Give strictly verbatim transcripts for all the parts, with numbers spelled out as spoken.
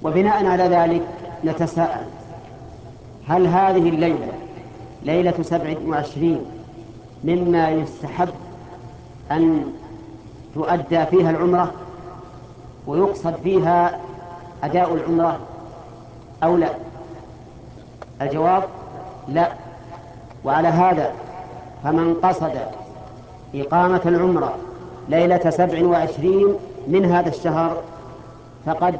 وبناء على ذلك نتساءل: هل هذه الليلة ليلة سبع وعشرين مما يستحب أن تؤدى فيها العمرة ويقصد فيها أداء العمرة أو لا؟ الجواب لا. وعلى هذا فمن قصد إقامة العمرة ليلة سبع وعشرين من هذا الشهر فقد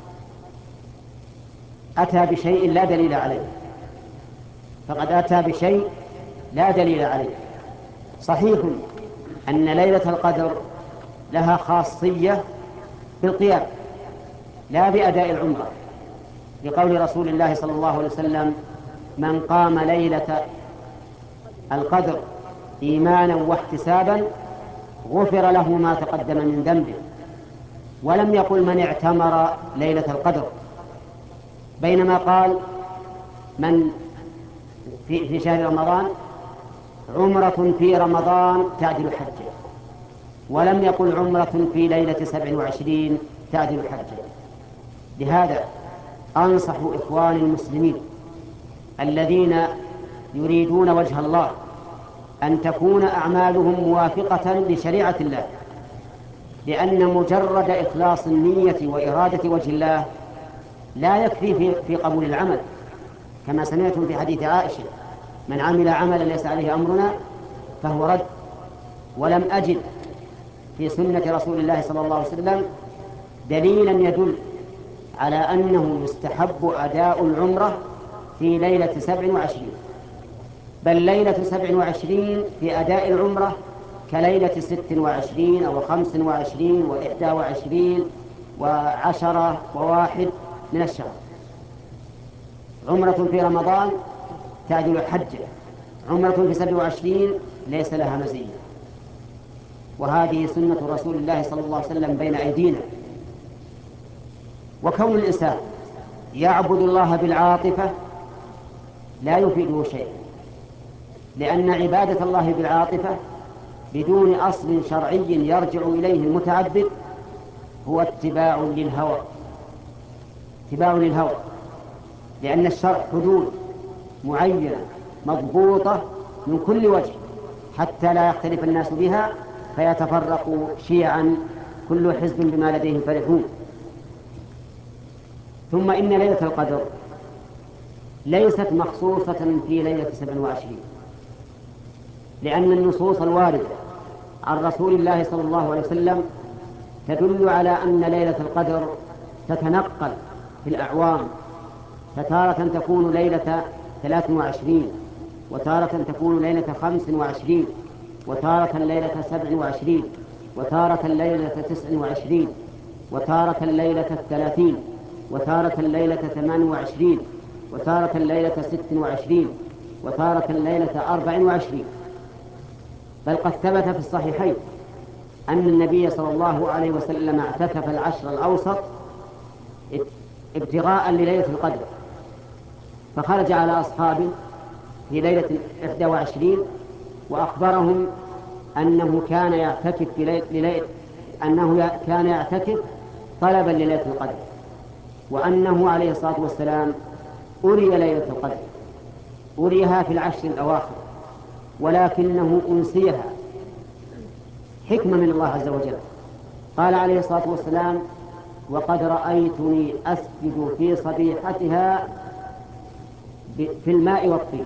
أتى بشيء لا دليل عليه فقد أتى بشيء لا دليل عليه. صحيح أن ليلة القدر لها خاصية بالقيام لا بأداء العمرة، لقول رسول الله صلى الله عليه وسلم: من قام ليلة القدر إيمانا واحتسابا غفر له ما تقدم من ذنبه. ولم يقل من اعتمر ليلة القدر، بينما قال من في, في شهر رمضان عمرة في رمضان تعدل حجة، ولم يقل عمرة في ليلة سبع وعشرين تعدل حجة. لهذا أنصح إخواني المسلمين الذين يريدون وجه الله أن تكون أعمالهم موافقة لشريعة الله، لأن مجرد إخلاص النية وإرادة وجه الله لا يكفي في, في قبول العمل، كما سمعتم في حديث عائشة: من عمل عملا ليس عليه أمرنا فهو رد. ولم أجد في سنة رسول الله صلى الله عليه وسلم دليلا يدل على أنه يستحب أداء العمرة في ليلة سبع وعشرين، بل ليلة سبع وعشرين في أداء العمرة كليلة ست وعشرين أو خمس وعشرين وإحدى وعشرين وعشرة وواحد من الشهر. عمرة في رمضان تعدل حجة، عمرة في سبع وعشرين ليس لها مزية. وهذه سنة رسول الله صلى الله عليه وسلم بين أيدينا. وكون الإنسان يعبد الله بالعاطفة لا يفيده شيء، لأن عبادة الله بالعاطفة بدون أصل شرعي يرجع إليه المتعبد هو اتباع للهوى اتباع للهوى لأن الشرع حدود معينة مضبوطة من كل وجه حتى لا يختلف الناس بها فيتفرقوا شيعا كل حزب بما لديهم فرحون. ثم إن ليلة القدر ليست مخصوصة في ليلة سبع وعشرين، لأن النصوص الواردة عن رسول الله صلى الله عليه وسلم تدل على أن ليلة القدر تتنقل في الأعوام، فتارة تكون ليلة ثلاث وعشرين، وتارة تكون ليلة خمس وعشرين، وتارة ليلة سبع وعشرين، وتارة ليلة تسع وعشرين، وتارة ليلة الثلاثين، وتارة ليلة ثمان وعشرين، وتارة ليلة ست وعشرين، وتارة ليلة أربع وعشرين. بل قد ثبت في الصحيحين أن النبي صلى الله عليه وسلم اعتكف العشر الأوسط ابتغاء لليلة القدر، فخرج على أصحابه في ليلة إحدى وعشرين وأخبرهم أنه كان يعتكف في ليلة أنه كان يعتكف طلبا لليلة القدر، وأنه عليه الصلاة والسلام أري ليلة القدر، أريها في العشر الأواخر ولكنه أنسيها حكمة من الله عز وجل. قال عليه الصلاة والسلام: وقد رأيتني أسجد في صبيحتها في الماء والطين.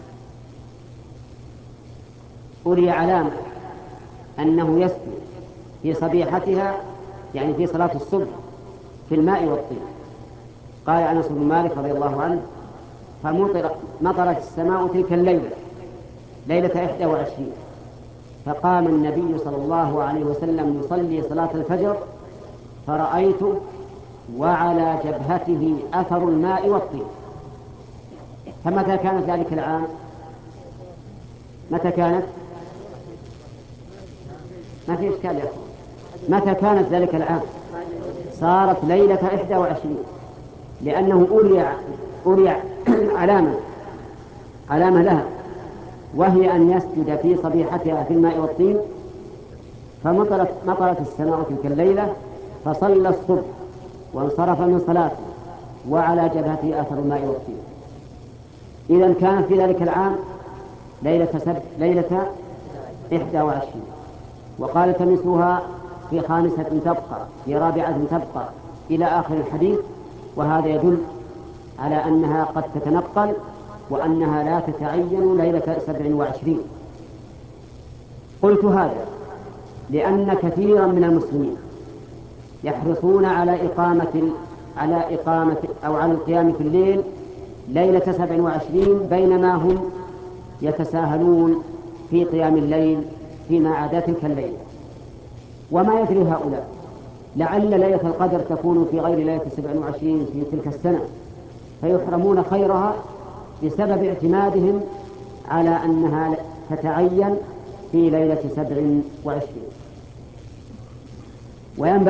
أري علامة أنه يسجد في صبيحتها يعني في صلاة الصبح في الماء والطين. قال أنس بن مالك رضي الله عنه: فمطرت السماء تلك الليلة ليلة إحدى وعشرين، فقام النبي صلى الله عليه وسلم يصلي صلاة الفجر فرأيته وعلى جبهته أثر الماء والطين. فمتى كانت ذلك العام؟ متى كانت؟ ما في إشكال يا أخوان. متى كانت ذلك العام؟ صارت ليلة إحدى وعشرين، لأنه أري أري علامة علامة لها، وهي أن يسجد في صبيحتها في الماء والطين. فمطرت مطرت السماء تلك الليلة، فصلى الصبح وانصرف من صلاته وعلى جبهته أثر الماء والطين. إذا كان في ذلك العام ليلة سب... ليلة إحدى وعشرين، وقال تمسوها في خامسة تبقى، في رابعة تبقى، إلى آخر الحديث. وهذا يدل على أنها قد تتنقل وأنها لا تتعين ليلة سبع وعشرين. قلت هذا لأن كثيرا من المسلمين يحرصون على إقامة على إقامة أو على القيام في الليل ليلة سبع وعشرين، بينما هم يتساهلون في قيام الليل فيما عدا تلك الليلة. وما يدري هؤلاء لعل ليلة القدر تكون في غير ليلة سبع وعشرين في تلك السنة، فيحرمون خيرها بسبب اعتمادهم على أنها تتعين في ليلة سبع وعشرين. وينبغي